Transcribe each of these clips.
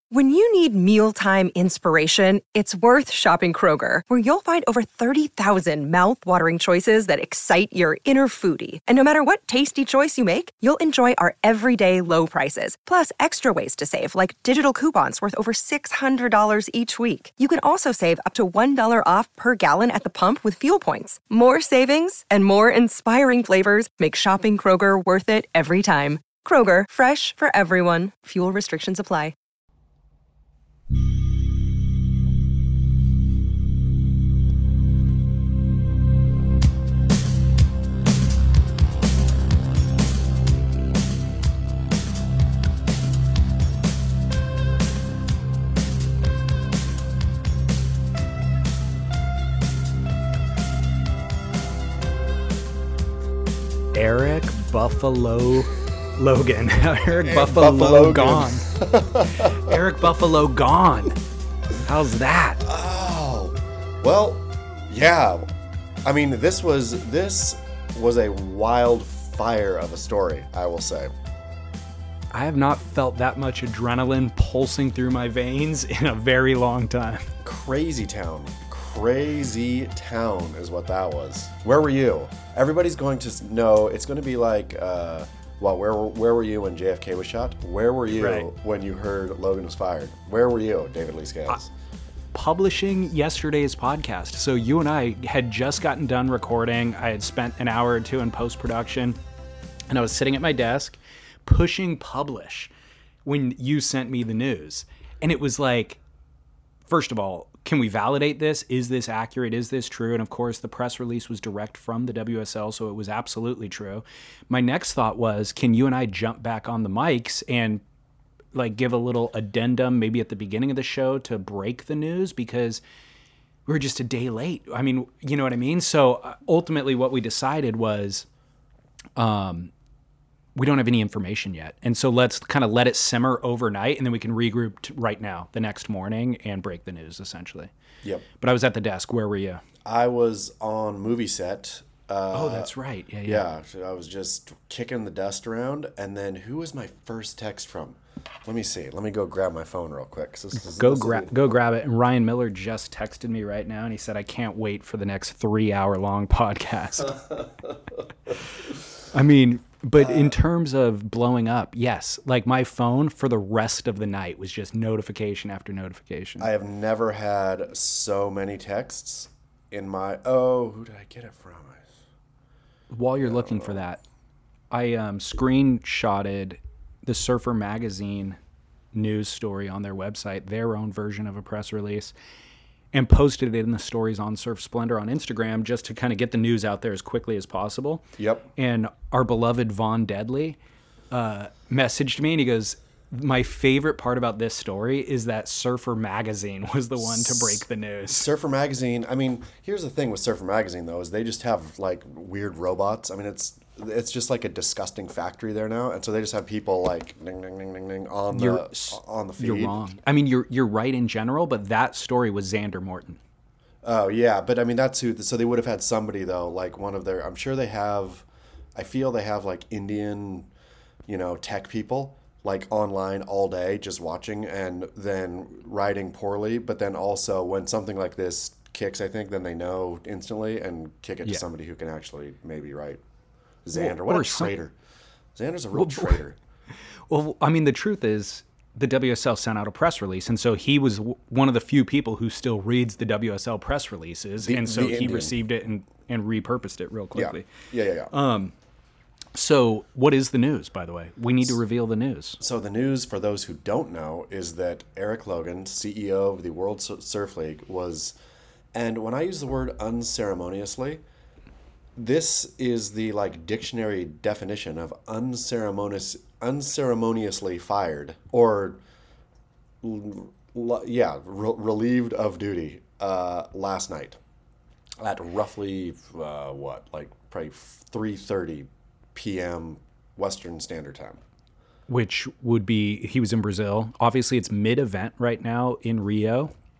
When you need mealtime inspiration, it's worth shopping Kroger, where you'll find over 30,000 mouth-watering choices that excite your inner foodie. And no matter what tasty choice you make, you'll enjoy our everyday low prices, plus extra ways to save, like digital coupons worth over $600 each week. You can also save up to $1 off per gallon at the pump with fuel points. More savings and more inspiring flavors make shopping Kroger worth it every time. Kroger, fresh for everyone. Fuel restrictions apply. Eric Buffalo Logan. Eric Buffalo gone. Eric Buffalo gone. How's that? Oh, well, yeah. I mean, this was a wildfire of a story, I will say. I have not felt that much adrenaline pulsing through my veins in a very long time. Crazy town is what that was. Where were you? Everybody's going to know. It's going to be like, where were you when JFK was shot? Where were you when you heard Logan was fired? Where were you, David Lee Scales? Publishing yesterday's podcast. So you and I had just gotten done recording. I had spent an hour or two in post-production, and I was sitting at my desk pushing publish when you sent me the news. And it was like, first of all, can we validate this? Is this accurate? Is this true? And of course, the press release was direct from the WSL, so it was absolutely true. My next thought was, can you and I jump back on the mics and like give a little addendum maybe at the beginning of the show to break the news, because we were just a day late. I mean, you know what I mean? So ultimately what we decided was we don't have any information yet. And so let's kind of let it simmer overnight, and then we can regroup right now, the next morning, and break the news, essentially. Yep. But I was at the desk. Where were you? I was on movie set. Oh, that's right. Yeah. So I was just kicking the dust around, and then who was my first text from? Let me see. Let me go grab my phone real quick. Go grab it. And Ryan Miller just texted me right now, and he said, I can't wait for the next 3-hour-long podcast. I mean, but in terms of blowing up, yes. Like my phone for the rest of the night was just notification after notification. I have never had so many texts in my... Oh, who did I get it from? While you're looking for that, I screenshotted the Surfer Magazine news story on their website, their own version of a press release, and posted it in the stories on Surf Splendor on Instagram just to kind of get the news out there as quickly as possible. Yep. And our beloved Vaughn Deadly messaged me, and he goes, my favorite part about this story is that Surfer Magazine was the one to break the news. Surfer Magazine, I mean, here's the thing with Surfer Magazine, though, is they just have, like, weird robots. I mean, it's just like a disgusting factory there now, and so they just have people, like, ding, ding, ding, ding, ding, on the feed. You're wrong. I mean, you're right in general, but that story was Xander Morton. Oh, yeah, but, I mean, that's who... So they would have had somebody, though, like one of their... I'm sure they have... I feel they have, like, Indian, tech people... like online all day just watching and then writing poorly, but then also when something like this kicks, I think then they know instantly and kick it to somebody who can actually maybe write. Xander, what a traitor. Xander's a real traitor. Well, I mean, the truth is the WSL sent out a press release, and so he was one of the few people who still reads the WSL press releases, and so he received it and repurposed it real quickly. Yeah. So what is the news, by the way? We need to reveal the news. So the news, for those who don't know, is that Eric Logan, CEO of the World Surf League, was... And when I use the word unceremoniously, this is the dictionary definition of unceremoniously fired, or relieved of duty last night at roughly, probably 3:30 p.m. Western Standard Time. Which would be, he was in Brazil. Obviously, it's mid-event right now in Rio.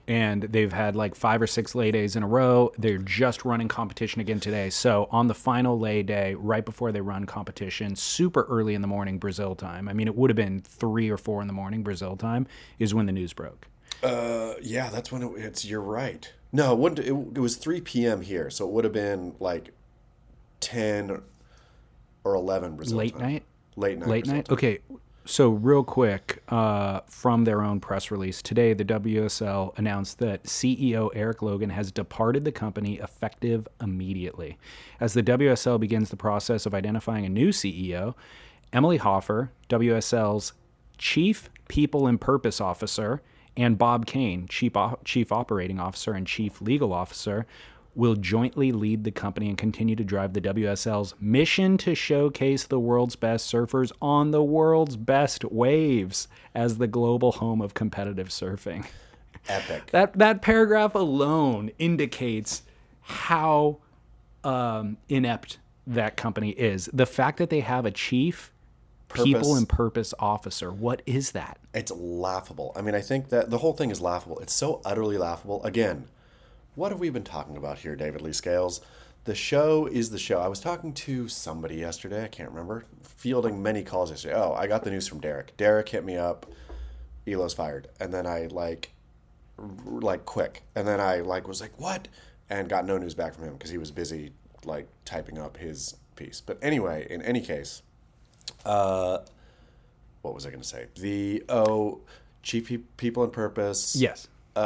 and they've had like 5 or 6 lay days in a row. They're just running competition again today. So on the final lay day, right before they run competition, super early in the morning Brazil time. I mean, it would have been 3 or 4 in the morning Brazil time is when the news broke. Yeah, that's when it's. You're right. No, it wouldn't. It was 3 p.m. here, so it would have been like 10 or 11 Brazil Late time. night? Late night. Late Brazil night? time. Okay. So real quick, from their own press release, today the WSL announced that CEO Eric Logan has departed the company effective immediately. As the WSL begins the process of identifying a new CEO, Emily Hoffer, WSL's Chief People and Purpose Officer, and Bob Kane, Chief Operating Officer and Chief Legal Officer, will jointly lead the company and continue to drive the WSL's mission to showcase the world's best surfers on the world's best waves as the global home of competitive surfing. Epic. That paragraph alone indicates how inept that company is. The fact that they have a chief people and purpose officer, what is that? It's laughable. I mean, I think that the whole thing is laughable. It's so utterly laughable. Again, what have we been talking about here, David Lee Scales? The show is the show. I was talking to somebody yesterday. I can't remember. Fielding many calls yesterday. Oh, I got the news from Derek. Derek hit me up. Elo's fired. And then I like quick. And then I was like, what? And got no news back from him because he was busy like typing up his piece. But anyway, in any case, what was I going to say? Chief People and Purpose. Yes.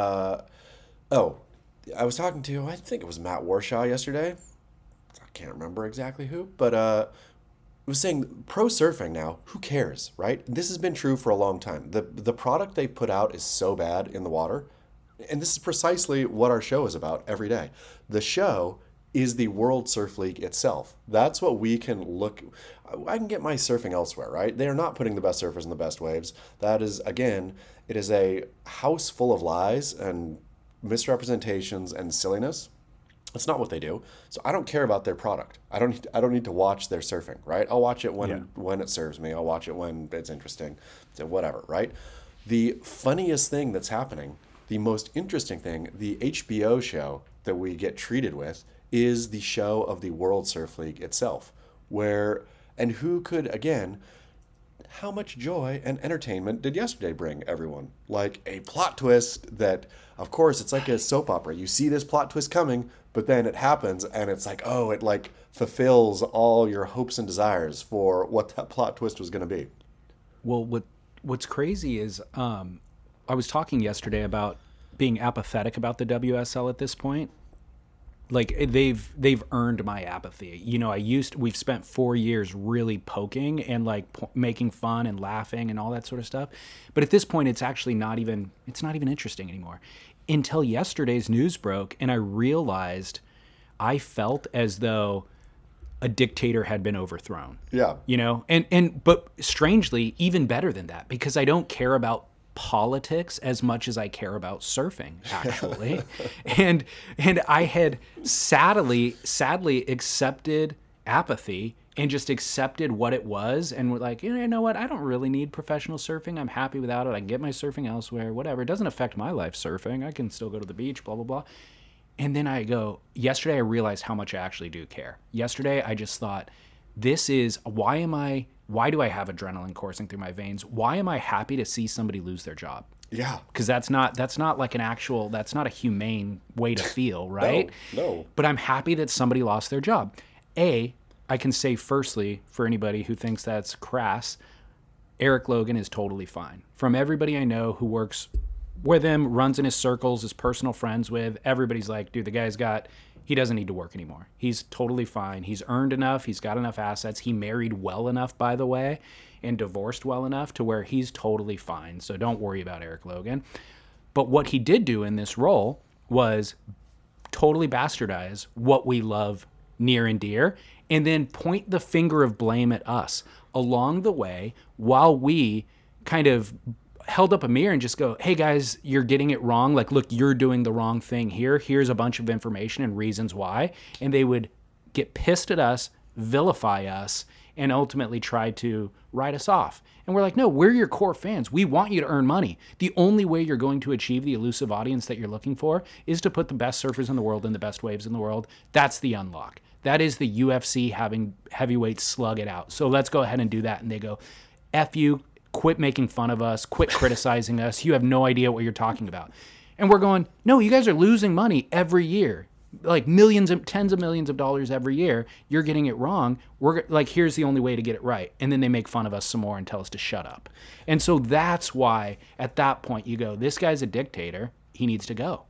I was talking to, I think it was Matt Warshaw yesterday. I can't remember exactly who, but was saying pro surfing now, who cares, right? This has been true for a long time. The product they put out is so bad in the water, and this is precisely what our show is about every day. The show is the World Surf League itself. That's what we can look. I can get my surfing elsewhere, right? They are not putting the best surfers in the best waves. That is, again, it is a house full of lies and misrepresentations and silliness. It's not what they do. So I don't care about their product. I don't need to watch their surfing, right? I'll watch it when it serves me. I'll watch it when it's interesting. So whatever, right? The funniest thing that's happening, the most interesting thing, the HBO show that we get treated with is the show of the World Surf League itself, who could, again, how much joy and entertainment did yesterday bring everyone? Like a plot twist that, of course, it's like a soap opera. You see this plot twist coming, but then it happens and it's like, oh, it like fulfills all your hopes and desires for what that plot twist was going to be. Well, what's crazy is I was talking yesterday about being apathetic about the WSL at this point. Like they've earned my apathy. You know, we've spent 4 years really poking and like making fun and laughing and all that sort of stuff. But at this point, it's not even interesting anymore. Until yesterday's news broke and I realized I felt as though a dictator had been overthrown. Yeah. You know, but strangely, even better than that, because I don't care about politics as much as I care about surfing, actually. and I had sadly accepted apathy and just accepted what it was and were like, you know what, I don't really need professional surfing. I'm happy without it. I can get my surfing elsewhere, whatever. It doesn't affect my life surfing. I can still go to the beach, blah, blah, blah. And then yesterday I realized how much I actually do care. Yesterday I just thought, why do I have adrenaline coursing through my veins? Why am I happy to see somebody lose their job? Yeah. Because that's not like that's not a humane way to feel, right? No. But I'm happy that somebody lost their job. I can say firstly, for anybody who thinks that's crass, Eric Logan is totally fine. From everybody I know who works with him, runs in his circles, is personal friends with, everybody's like, dude, the guy's he doesn't need to work anymore. He's totally fine. He's earned enough. He's got enough assets. He married well enough, by the way, and divorced well enough to where he's totally fine. So don't worry about Eric Logan. But what he did do in this role was totally bastardize what we love near and dear, and then point the finger of blame at us along the way while we kind of held up a mirror and just go, hey guys, you're getting it wrong. Like, look, you're doing the wrong thing here. Here's a bunch of information and reasons why. And they would get pissed at us, vilify us, and ultimately try to write us off. And we're like, no, we're your core fans. We want you to earn money. The only way you're going to achieve the elusive audience that you're looking for is to put the best surfers in the world and the best waves in the world. That's the unlock. That is the UFC having heavyweights slug it out. So let's go ahead and do that. And they go, F you, quit making fun of us, quit criticizing us. You have no idea what you're talking about. And we're going, no, you guys are losing money every year. Like millions and tens of millions of dollars every year. You're getting it wrong. We're like, here's the only way to get it right. And then they make fun of us some more and tell us to shut up. And so that's why at that point you go, this guy's a dictator. He needs to go.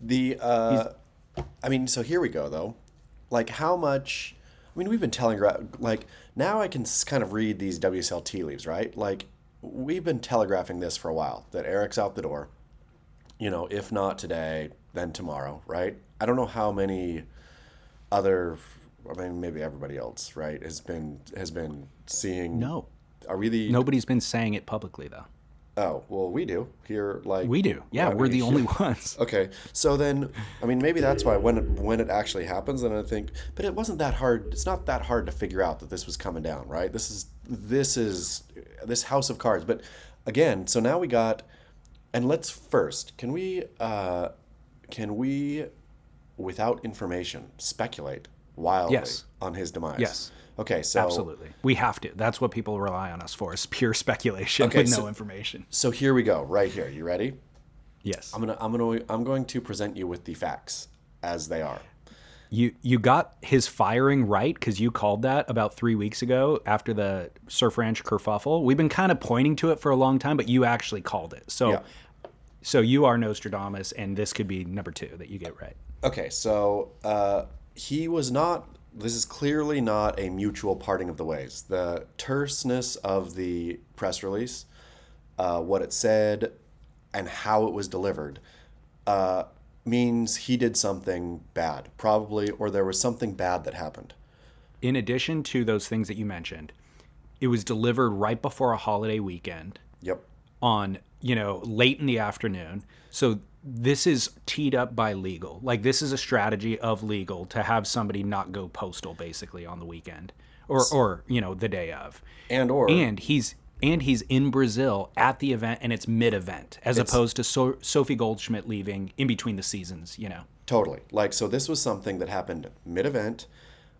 So here we go though. Like how much, we've been telling, like now I can kind of read these WSL tea leaves, right? Like we've been telegraphing this for a while, that Eric's out the door, if not today, then tomorrow, right? I don't know how many other, maybe everybody else, right, has been seeing. No. Are we the? Nobody's been saying it publicly though. Oh, well, we do here. Like we do. Yeah, we're the only ones. Okay, so then, maybe that's why when it actually happens, then I think, but it wasn't that hard. It's not that hard to figure out that this was coming down, right? This is this house of cards. But again, so now we got, and let's first, can we, without information, speculate wildly on his demise? Yes. Okay, so absolutely, we have to. That's what people rely on us for, is pure speculation with no information. So here we go, right here. You ready? Yes. I'm going to present you with the facts as they are. You got his firing right, because you called that about 3 weeks ago after the Surf Ranch kerfuffle. We've been kind of pointing to it for a long time, but you actually called it. So you are Nostradamus, and this could be number 2 that you get right. Okay, so he was not. This is clearly not a mutual parting of the ways. The terseness of the press release, what it said, and how it was delivered, means he did something bad, probably, or there was something bad that happened. In addition to those things that you mentioned, it was delivered right before a holiday weekend. Yep. On, late in the afternoon. So this is teed up by legal. Like, this is a strategy of legal to have somebody not go postal basically on the weekend or the day of. And he's in Brazil at the event, and it's mid-event as opposed to Sophie Goldschmidt leaving in between the seasons, Totally. Like, so this was something that happened mid-event.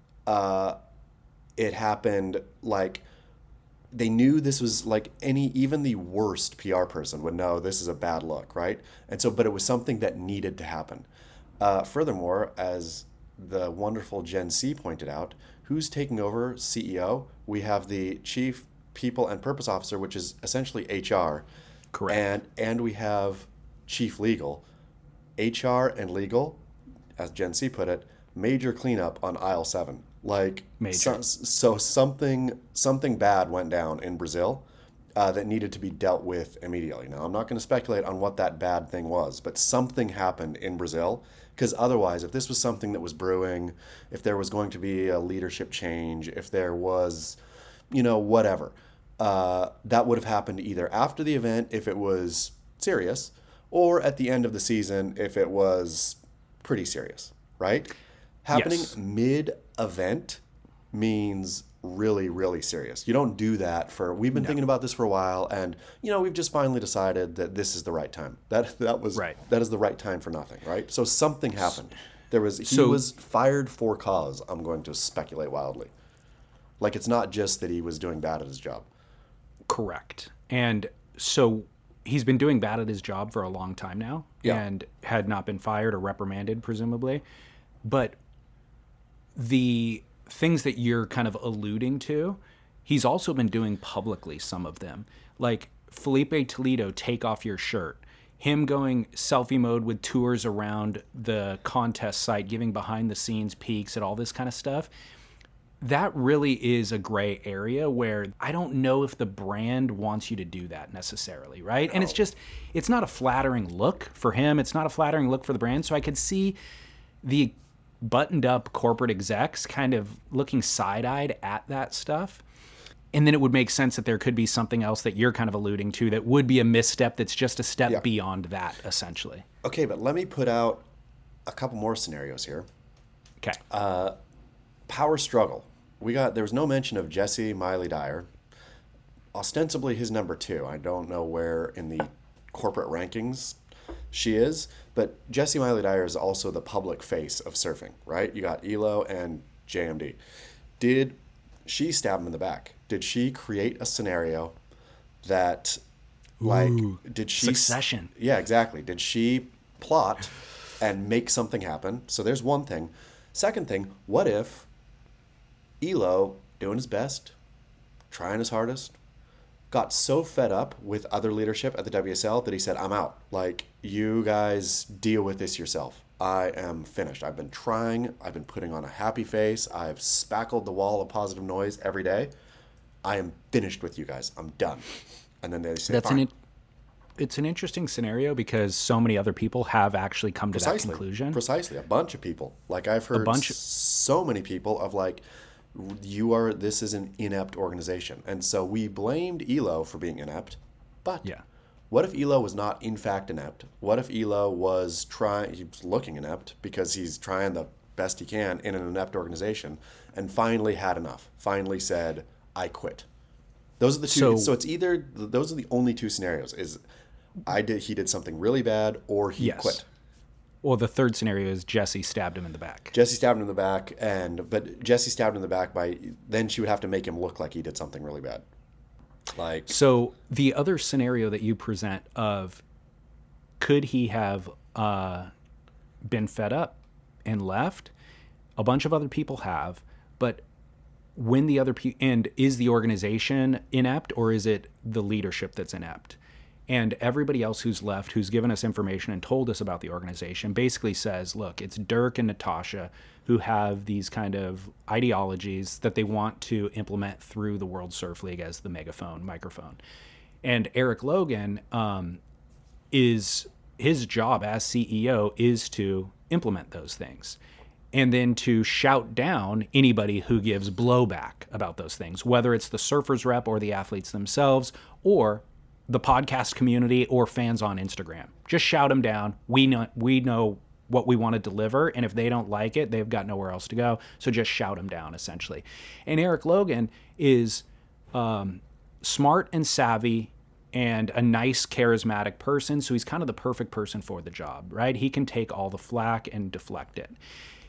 It happened like they knew this was like even the worst PR person would know this is a bad look, right? And so, but it was something that needed to happen. Furthermore, as the wonderful Gen C pointed out, who's taking over CEO? We have the Chief People and Purpose Officer, which is essentially HR. Correct. And we have Chief Legal. HR and legal, as Gen C put it, major cleanup on aisle 7. Like, major. So something bad went down in Brazil that needed to be dealt with immediately. Now, I'm not going to speculate on what that bad thing was, but something happened in Brazil, because otherwise, if this was something that was brewing, if there was going to be a leadership change, if there was, whatever, that would have happened either after the event if it was serious, or at the end of the season if it was pretty serious, right? Happening mid-event means really, really serious. You don't do that we've been thinking about this for a while, and we've just finally decided that this is the right time. That is the right time for nothing, right? So something happened. He was fired for cause. I'm going to speculate wildly. Like, it's not just that he was doing bad at his job. Correct. And so he's been doing bad at his job for a long time now, and had not been fired or reprimanded, presumably. But the things that you're kind of alluding to, he's also been doing publicly, some of them. Like Felipe Toledo, take off your shirt. Him going selfie mode with tours around the contest site, giving behind the scenes peeks at all this kind of stuff. That really is a gray area where I don't know if the brand wants you to do that necessarily, right? No. And it's not a flattering look for him. It's not a flattering look for the brand. So I could see the buttoned up corporate execs kind of looking side-eyed at that stuff. And then it would make sense that there could be something else that you're kind of alluding to that would be a misstep that's just a step beyond that, essentially. Okay, but let me put out a couple more scenarios here. Okay. Power struggle. there was no mention of Jessie Miley Dyer, ostensibly his number 2. I don't know where in the corporate rankings she is, but Jessie Miley Dyer is also the public face of surfing, right? You got Elo and JMD. Did she stab him in the back? Did she create a scenario that, like, did she... Succession. Yeah, exactly. Did she plot and make something happen? So there's one thing. Second thing, what if Elo, doing his best, trying his hardest, got so fed up with other leadership at the WSL that he said, I'm out. Like, you guys deal with this yourself. I am finished. I've been trying. I've been putting on a happy face. I've spackled the wall of positive noise every day. I am finished with you guys. I'm done. And then they say, fine. It's an interesting scenario because so many other people have actually come to that conclusion. Precisely. A bunch of people. Like, I've heard so many people of, like, this is an inept organization. And so we blamed Elo for being inept. But what if Elo was not in fact inept? What if Elo was looking inept because he's trying the best he can in an inept organization and finally had enough, finally said, I quit. Those are the two. So it's either, those are the only two scenarios, is he did something really bad or he quit. Well, the third scenario is Jessie stabbed him in the back. Jessie stabbed him in the back, but Jessie stabbed him in the back then she would have to make him look like he did something really bad. Like, so the other scenario that you present of, could he have been fed up and left? A bunch of other people have, but when the other and is the organization inept or is it the leadership that's inept? And everybody else who's left, who's given us information and told us about the organization, basically says, look, it's Dirk and Natasha who have these kind of ideologies that they want to implement through the World Surf League as the microphone. And Eric Logan is his job as CEO is to implement those things. And then to shout down anybody who gives blowback about those things, whether it's the surfers rep or the athletes themselves or the podcast community or fans on Instagram. Just shout them down. We know what we want to deliver, and if they don't like it, they've got nowhere else to go. So just shout them down, essentially. And Eric Logan is smart and savvy and a nice, charismatic person, so he's kind of the perfect person for the job, right? He can take all the flack and deflect it.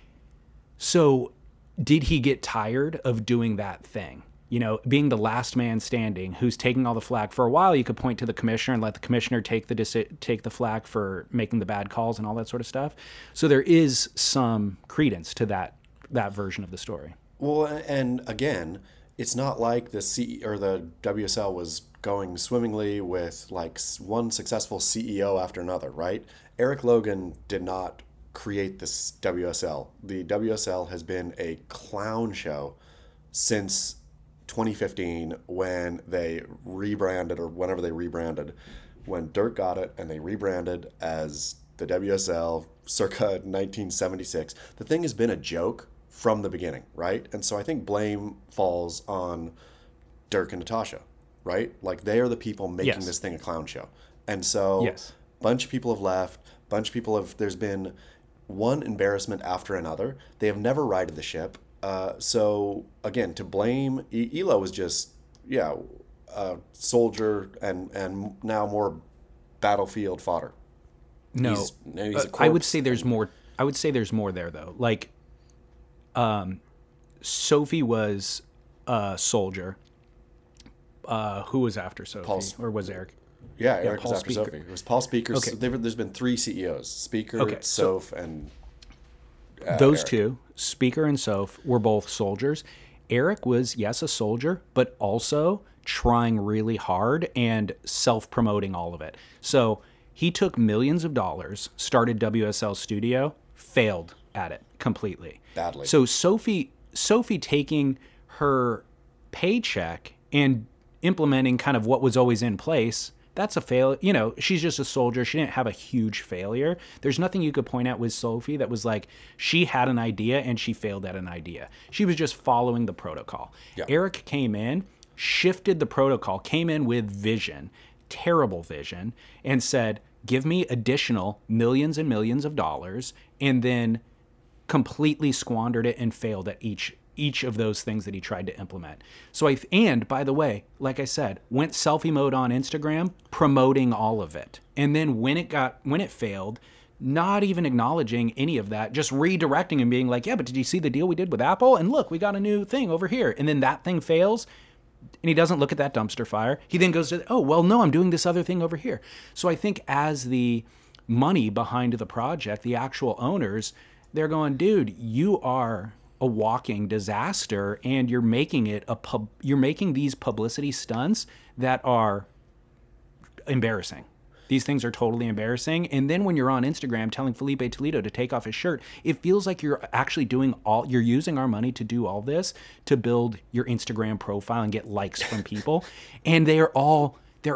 So did he get tired of doing that thing? You know, being the last man standing, who's taking all the flack. For a while, you could point to the commissioner and let the commissioner take the flack for making the bad calls and all that sort of stuff. So there is some credence to that version of the story. Well, and again, it's not like the WSL was going swimmingly with like one successful CEO after another, right? Eric Logan did not create this WSL. The WSL has been a clown show since 2015 when they rebranded, or whenever they rebranded, when Dirk got it and they rebranded as the WSL circa 1976. The thing has been a joke from the beginning, right? And so I think blame falls on Dirk and Natasha, right? Like, they are the people making this thing a clown show. And so bunch of people have left, there's been one embarrassment after another. They have never righted the ship. So again, to blame Elo was just a soldier and now more battlefield fodder. No, he's a corpse. I would say there's more. I would say there's more there though. Like, Sophie was a soldier. Who was after Sophie, or was Eric? Yeah, Eric was after Sophie. It was Paul Speaker. Okay. There's been 3 CEOs: Speaker, Soph, and those Eric. Two, Speaker and Soph, were both soldiers. Eric was, yes, a soldier, but also trying really hard and self-promoting all of it. So he took millions of dollars, started WSL Studio, failed at it completely. Badly. So Sophie taking her paycheck and implementing kind of what was always in place, that's a fail. You know, she's just a soldier. She didn't have a huge failure. There's nothing you could point out with Sophie that was like, she had an idea and she failed at an idea. She was just following the protocol. Yeah. Eric came in, shifted the protocol, came in with vision, terrible vision, and said, give me additional millions and millions of dollars, and then completely squandered it and failed at each each of those things that he tried to implement. So and by the way, like I said, went selfie mode on Instagram, promoting all of it. And then when it failed, not even acknowledging any of that, just redirecting and being like, yeah, but did you see the deal we did with Apple? And look, we got a new thing over here. And then that thing fails and he doesn't look at that dumpster fire. He then goes to, oh, well, no, I'm doing this other thing over here. So I think as the money behind the project, the actual owners, they're going, dude, you are a walking disaster, and you're making it you're making these publicity stunts that are embarrassing. These things are totally embarrassing. And then when you're on Instagram telling Felipe Toledo to take off his shirt, it feels like you're actually you're using our money to do all this to build your Instagram profile and get likes from people. And they're all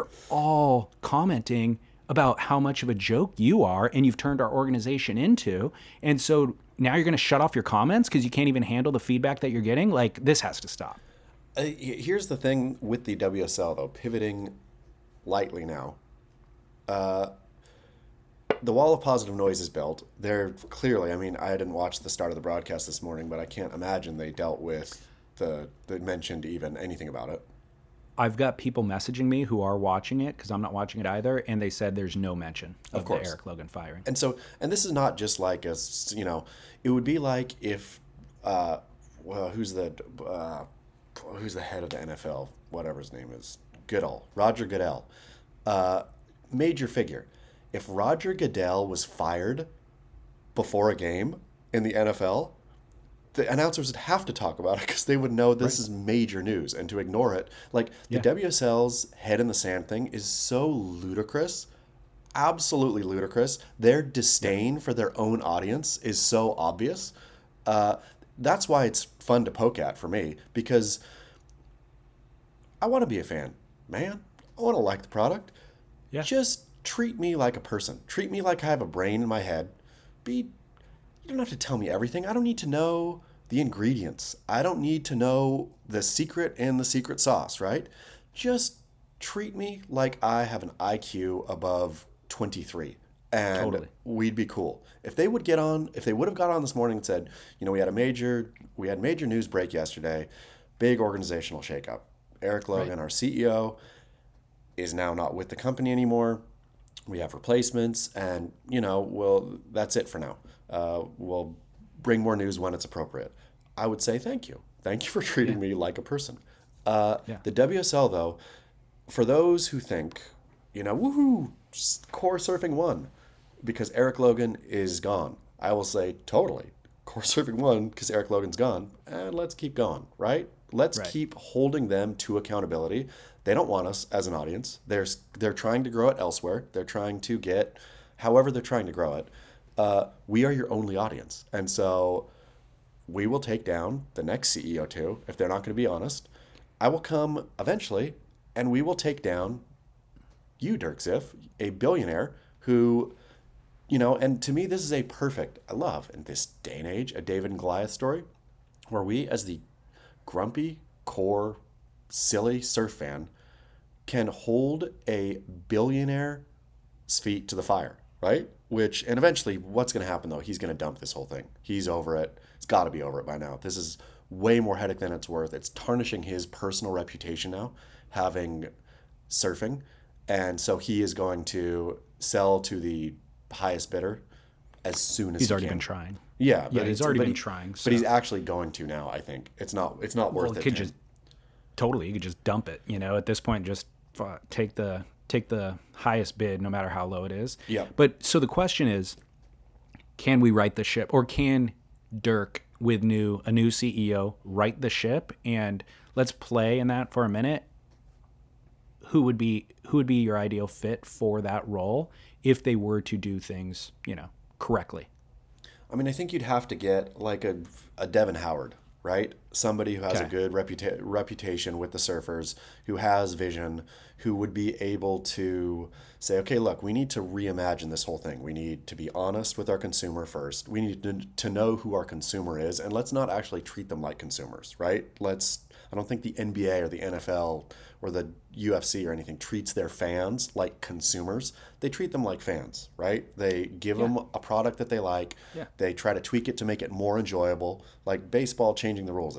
commenting about how much of a joke you are and you've turned our organization into. And so now you're going to shut off your comments because you can't even handle the feedback that you're getting. Like, this has to stop. Here's the thing with the WSL, though, pivoting lightly now. The wall of positive noise is built. They're clearly, I mean, I didn't watch the start of the broadcast this morning, but I can't imagine they dealt with the mentioned even anything about it. I've got people messaging me who are watching it because I'm not watching it either, and they said there's no mention of the Eric Logan firing. And so, and this is not just like a, you know, it would be like if, who's the head of the NFL, whatever his name is, Roger Goodell, major figure. If Roger Goodell was fired before a game in the NFL, the announcers would have to talk about it because they would know this is major news, and to ignore it, like the WSL's head in the sand thing is so ludicrous, absolutely ludicrous. Their disdain for their own audience is so obvious. That's why it's fun to poke at for me, because I want to be a fan, man. I want to like the product. Yeah. Just treat me like a person. Treat me like I have a brain in my head. You don't have to tell me everything. I don't need to know the ingredients. I don't need to know the secret in the secret sauce, right? Just treat me like I have an IQ above 23, and we'd be cool. If they would have got on this morning and said, you know, we had major news break yesterday, big organizational shakeup. Eric Logan, our CEO, is now not with the company anymore. We have replacements, and, you know, well, that's it for now. We'll bring more news when it's appropriate. I would say thank you. Thank you for treating me like a person. The WSL, though, for those who think, you know, woohoo, Core Surfing won because Eric Logan is gone, I will say totally. Core Surfing won because Eric Logan's gone, and let's keep going, right? Let's keep holding them to accountability. They don't want us as an audience. They're trying to grow it elsewhere. They're trying to get, however they're trying to grow it. We are your only audience. And so we will take down the next CEO too, if they're not going to be honest. I will come eventually, and we will take down you, Dirk Ziff, a billionaire who, you know, and to me, this is I love in this day and age, a David and Goliath story, where we, as the grumpy, core, silly surf fan, can hold a billionaire's feet to the fire, right? And eventually, what's going to happen, though? He's going to dump this whole thing. He's over it. He's got to be over it by now. This is way more headache than it's worth. It's tarnishing his personal reputation now, having surfing. And so he is going to sell to the highest bidder as soon as he's he already can. been trying. Yeah, but he's already been trying. So. But he's actually going to now, I think. It's not worth it. You could just dump it, you know, at this point, just take the highest bid, no matter how low it is. Yeah. But so the question is, can we right the ship, or can Dirk, with a new CEO, right the ship? And let's play in that for a minute. Who would be your ideal fit for that role if they were to do things, you know, correctly? I mean, I think you'd have to get like a Devin Howard, right? Somebody who has a good reputation with the surfers, who has vision, who would be able to say, okay, look, we need to reimagine this whole thing. We need to be honest with our consumer first. We need to know who our consumer is, and let's not actually treat them like consumers, right? I don't think the NBA or the NFL or the UFC or anything treats their fans like consumers. They treat them like fans, right? They give them a product that they like. Yeah. They try to tweak it to make it more enjoyable. Like baseball changing the rules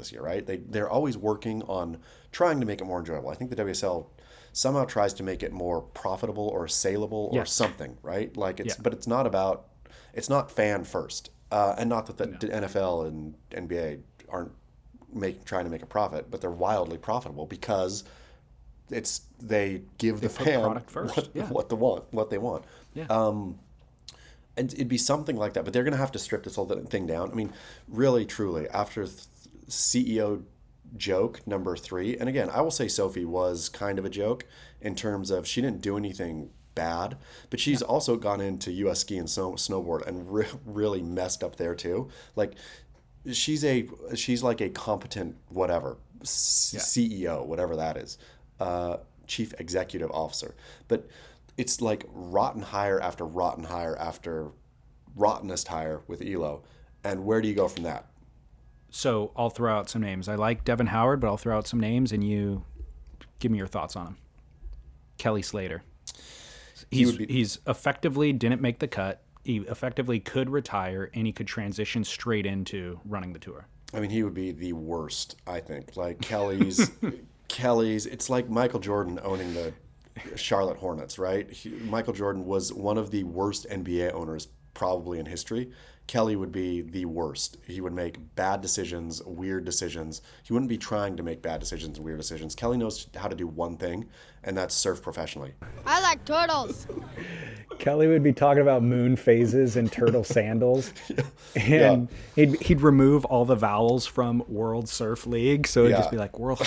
this year, right? They're always working on trying to make it more enjoyable. I think the WSL somehow tries to make it more profitable or saleable or something, right? Like but it's not fan first, and not that the NFL and NBA aren't trying to make a profit, but they're wildly profitable because they give the fan what they want. Yeah. And it'd be something like that, but they're going to have to strip this whole thing down. I mean, really, truly, after CEO joke number 3, and again, I will say Sophie was kind of a joke in terms of she didn't do anything bad, but she's also gone into U.S. ski and snowboard and really messed up there too. Like, she's like a competent whatever CEO, whatever that is, chief executive officer, but it's like rotten hire after rotten hire after rottenest hire with Elo. And where do you go from that? So I'll throw out some names. I like Devin Howard, but I'll throw out some names and you give me your thoughts on him. Kelly Slater. He's effectively didn't make the cut. He effectively could retire and he could transition straight into running the tour. I mean, he would be the worst, I think. Like Kelly's, it's like Michael Jordan owning the Charlotte Hornets, right? Michael Jordan was one of the worst NBA owners probably in history. Kelly would be the worst. He would make bad decisions, weird decisions. He wouldn't be trying to make bad decisions and weird decisions. Kelly knows how to do one thing, and that's surf professionally. I like turtles. Kelly would be talking about moon phases and turtle sandals, and he'd remove all the vowels from World Surf League, so it'd just be like World.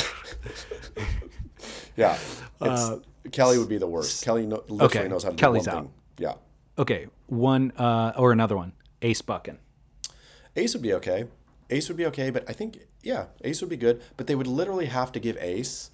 Yeah. Kelly would be the worst. Kelly literally knows how to do Kelly's one out. thing. Yeah. Okay, one or another one. Ace Buchan. Ace would be okay. But I think, Ace would be good. But they would literally have to give Ace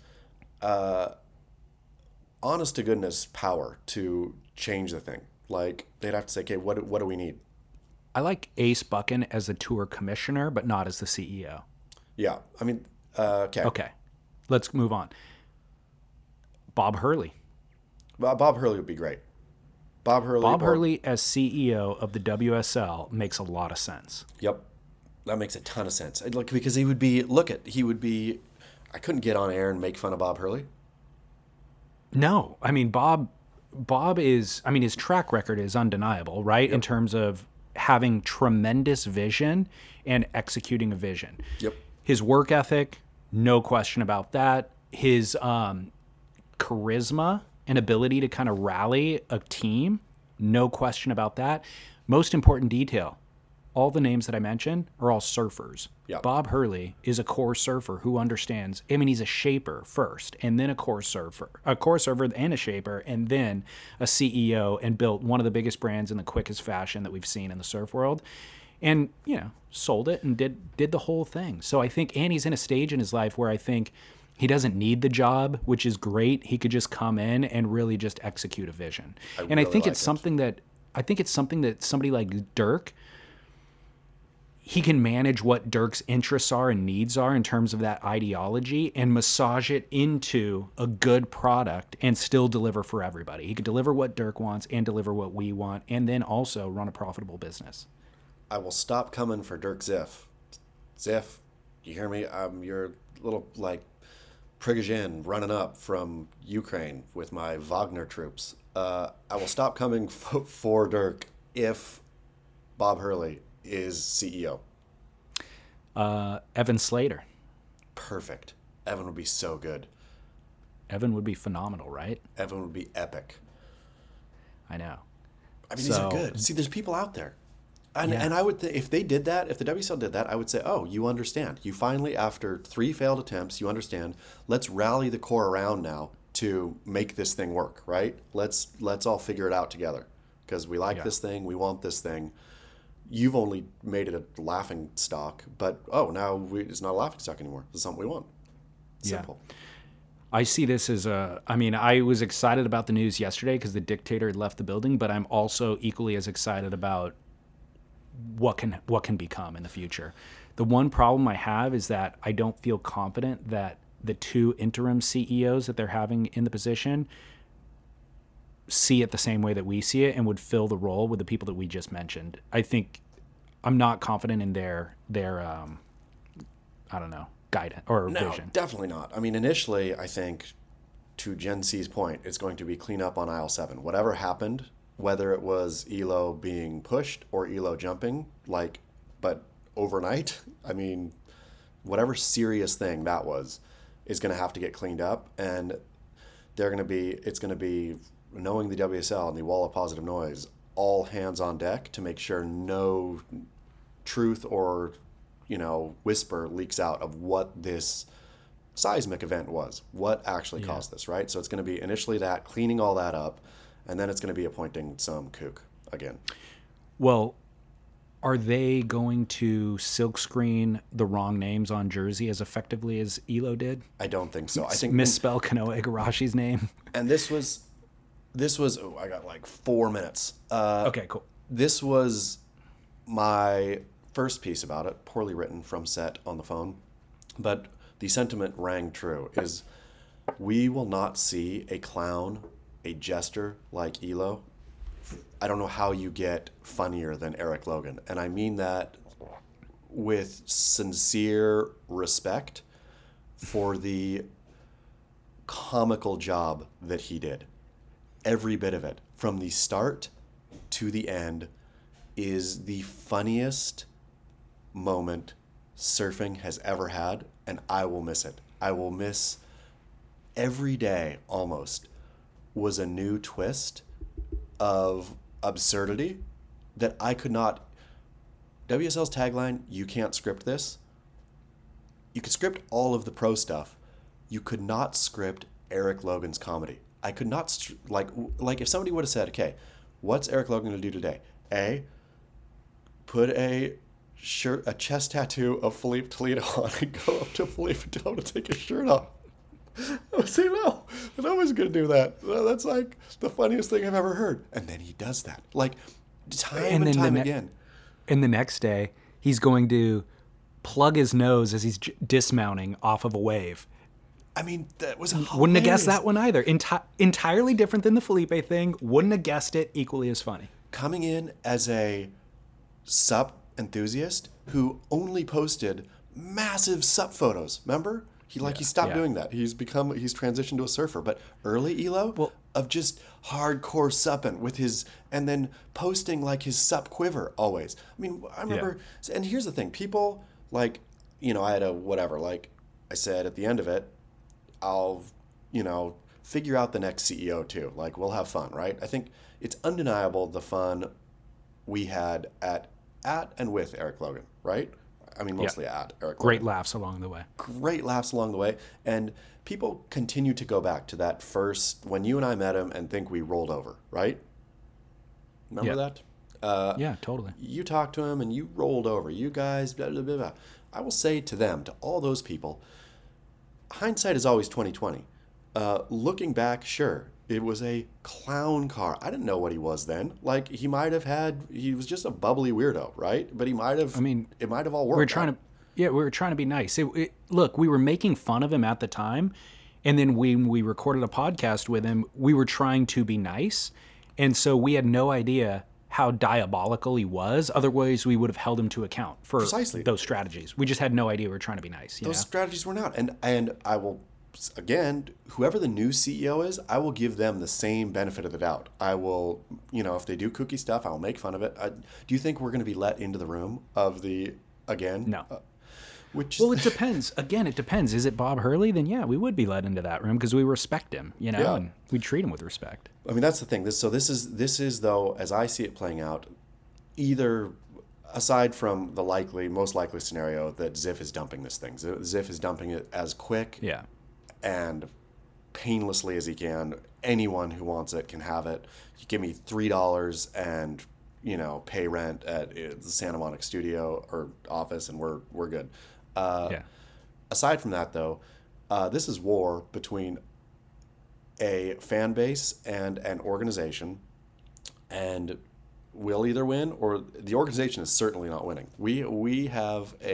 honest to goodness power to change the thing. Like, they'd have to say, okay, what do we need? I like Ace Buchan as the tour commissioner, but not as the CEO. Yeah. I mean, okay. Okay. Let's move on. Bob Hurley. Bob Hurley would be great. Bob Hurley as CEO of the WSL makes a lot of sense. Yep. That makes a ton of sense. Because I couldn't get on air and make fun of Bob Hurley. No. I mean, Bob his track record is undeniable, right? Yep. In terms of having tremendous vision and executing a vision. Yep. His work ethic, no question about that. His charisma and ability to kind of rally a team, no question about that. Most important detail, all the names that I mentioned are all surfers. Yep. Bob Hurley is a core surfer who understands. I mean, he's a shaper first, and then a core surfer and a shaper, and then a CEO, and built one of the biggest brands in the quickest fashion that we've seen in the surf world. And, sold it and did the whole thing. So I think Annie's in a stage in his life where I think he doesn't need the job, which is great. He could just come in and really just execute a vision. I think it's something that somebody like Dirk, he can manage what Dirk's interests are and needs are in terms of that ideology and massage it into a good product and still deliver for everybody. He could deliver what Dirk wants and deliver what we want, and then also run a profitable business. I will stop coming for Dirk Ziff. Ziff, you hear me? I'm your little, Prigozhin running up from Ukraine with my Wagner troops. I will stop coming for Dirk if Bob Hurley is CEO. Evan Slater. Perfect. Evan would be so good. Evan would be phenomenal, right? Evan would be epic. I know. I mean, these are good. See, there's people out there. And I would if they did that, if the WSL did that, I would say, oh, you understand. You finally, after 3 failed attempts, you understand. Let's rally the core around now to make this thing work, right? Let's all figure it out together because we like this thing. We want this thing. You've only made it a laughing stock, but now it's not a laughing stock anymore. It's something we want. Simple. Yeah. I see this as I was excited about the news yesterday because the dictator had left the building, but I'm also equally as excited about what can become in the future. The one problem I have is that I don't feel confident that the 2 interim CEOs that they're having in the position see it the same way that we see it and would fill the role with the people that we just mentioned. I think I'm not confident in their I don't know, guidance or No, vision. definitely not. I mean, initially, I think, to Gen C's point, it's going to be clean up on aisle 7. Whatever happened, whether it was Elo being pushed or Elo jumping, but overnight, I mean, whatever serious thing that was is going to have to get cleaned up. And it's going to be, knowing the WSL and the wall of positive noise, all hands on deck to make sure no truth or, whisper leaks out of what this seismic event was, what actually caused this, right? So it's going to be initially that, cleaning all that up, and then it's going to be appointing some kook again. Well, are they going to silkscreen the wrong names on jersey as effectively as Elo did? I don't think so. I think misspell Kanoa Igarashi's name. And this was, I got like 4 minutes. Okay, cool. This was my first piece about it, poorly written from set on the phone, but the sentiment rang true, is we will not see a clown, a jester like Elo. I don't know how you get funnier than Eric Logan. And I mean that with sincere respect for the comical job that he did. Every bit of it, from the start to the end, is the funniest moment surfing has ever had, and I will miss it. I will miss every day almost was a new twist of absurdity that I could not. WSL's tagline, "You can't script this." You could script all of the pro stuff. You could not script Eric Logan's comedy. I could not, like if somebody would have said, okay, what's Eric Logan going to do today? A, put a chest tattoo of Filipe Toledo on and go up to Filipe and tell him to take his shirt off. I would say no. Nobody's going to do that. That's like the funniest thing I've ever heard. And then he does that. Like, time and time again. And the next day, he's going to plug his nose as he's dismounting off of a wave. I mean, that was hilarious. Wouldn't have guessed that one either. Entirely different than the Felipe thing. Wouldn't have guessed it. Equally as funny. Coming in as a sup enthusiast who only posted massive sup photos. Remember? He stopped doing that. He's transitioned to a surfer. But early Elo of just hardcore supping with his, and then posting like his sup quiver always. I mean, I remember, and here's the thing, people I had a whatever, like I said at the end of it, I'll, figure out the next CEO too. Like, we'll have fun, right? I think it's undeniable the fun we had at and with Eric Logan, right? I mean, mostly at Eric Logan. Great laughs along the way. Great laughs along the way. And people continue to go back to that first, when you and I met him and think we rolled over, right? Remember that? Yeah, totally. You talked to him and you rolled over. You guys, blah, blah, blah, blah. I will say to them, to all those people, hindsight is always 20/20. Looking back, sure, it was a clown car. I didn't know what he was then. Like, he was just a bubbly weirdo, right? But he might have, it might have all worked. We were trying to be nice. Look, we were making fun of him at the time. And then when we recorded a podcast with him, we were trying to be nice. And so we had no idea how diabolical he was. Otherwise, we would have held him to account for those strategies. We just had no idea we were trying to be nice. Those strategies were not. And I will, again, whoever the new CEO is, I will give them the same benefit of the doubt. I will, if they do kooky stuff, I'll make fun of it. Do you think we're going to be let into the room of the, again? No. Well, it depends. Again, it depends. Is it Bob Hurley? Then yeah, we would be let into that room because we respect him, and we treat him with respect. I mean, that's the thing. This is though, as I see it playing out, either aside from the most likely scenario that Ziff is dumping this thing. Ziff is dumping it as quick and painlessly as he can. Anyone who wants it can have it. You give me $3 and pay rent at the Santa Monica studio or office, and we're good. Aside from that, though, this is war between a fan base and an organization, and we'll either win or the organization is certainly not winning. We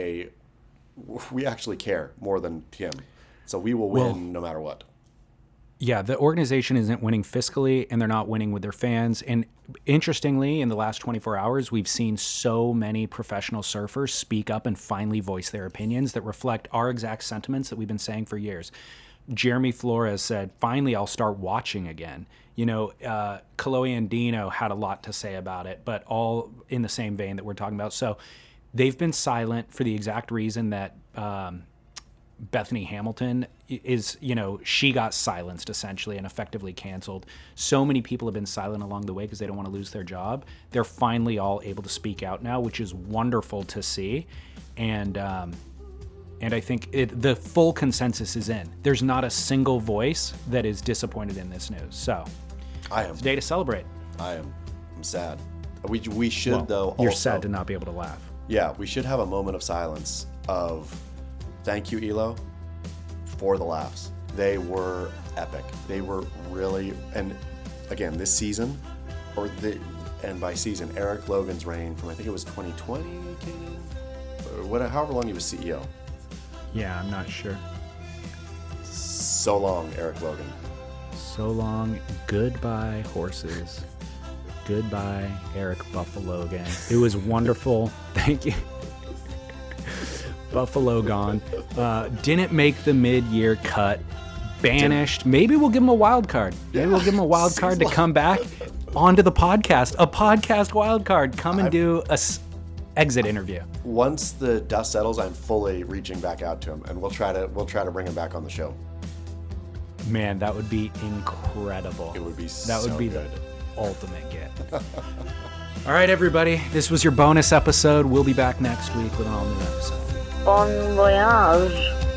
actually care more than him, so we will win no matter what. Yeah, the organization isn't winning fiscally, and they're not winning with their fans. And interestingly, in the last 24 hours, we've seen so many professional surfers speak up and finally voice their opinions that reflect our exact sentiments that we've been saying for years. Jeremy Flores said, finally, I'll start watching again. You know, Kalohe and Dino had a lot to say about it, but all in the same vein that we're talking about. So they've been silent for the exact reason that Bethany Hamilton is, you know, she got silenced essentially and effectively canceled. So many people have been silent along the way because they don't want to lose their job. They're finally all able to speak out now, which is wonderful to see. And I think the full consensus is in. There's not a single voice that is disappointed in this news. So I am. It's a day to celebrate. I am. I'm sad. We should, though. You're also, sad to not be able to laugh. Yeah, we should have a moment of silence of thank you, ELO, for the laughs. They were epic. They were really, and again, this season, and by season, Eric Logan's reign from, I think it was 2020, however long he was CEO. Yeah, I'm not sure. So long, Eric Logan. So long. Goodbye, horses. Goodbye, Eric Buffalo Gang. It was wonderful. Thank you. Buffalo gone. Didn't make the mid-year cut. Banished. Maybe we'll give him a wild card. Maybe we'll give him a wild card to come back onto the podcast. A podcast wild card. Come and do a exit interview. Once the dust settles, I'm fully reaching back out to him, and we'll try to bring him back on the show. Man, that would be incredible. It would be that would be good. The ultimate get. All right, everybody. This was your bonus episode. We'll be back next week with an all-new episode. Bon voyage.